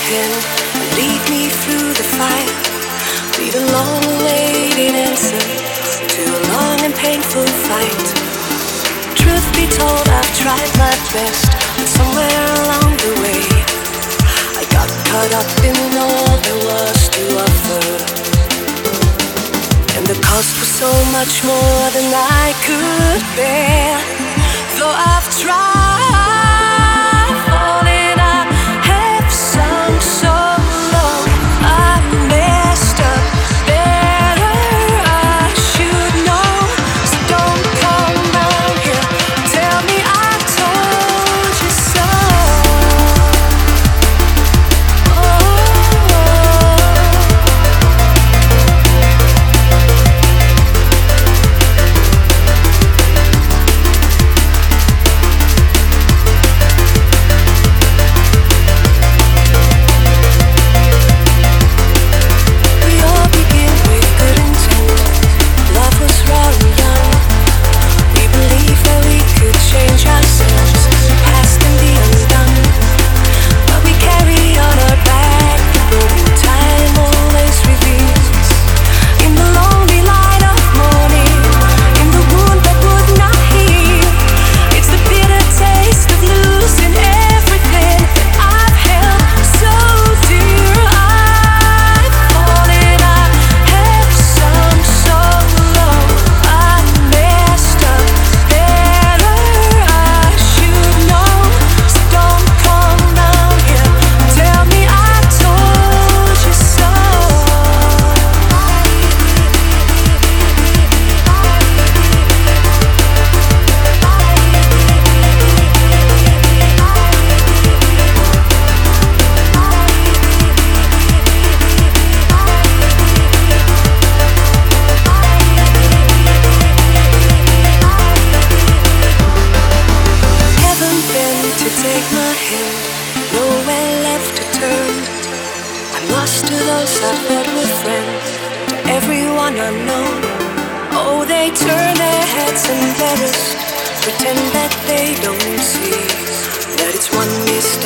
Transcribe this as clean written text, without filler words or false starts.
pen and lead me through the fire. Leave a long-awaited answer to a long and painful fight. Truth be told, I've tried my best, but somewhere along the way I got caught up in all there was to offer, and the cost was so much more than I could bear. Though I've tried, falling, I have sunk so low. I messed up, better I should know. So don't come round here, tell me I told you so. To those I thought were friends, to everyone unknown. Oh, they turn their heads embarrassed, pretend that they don't see that it's one mistake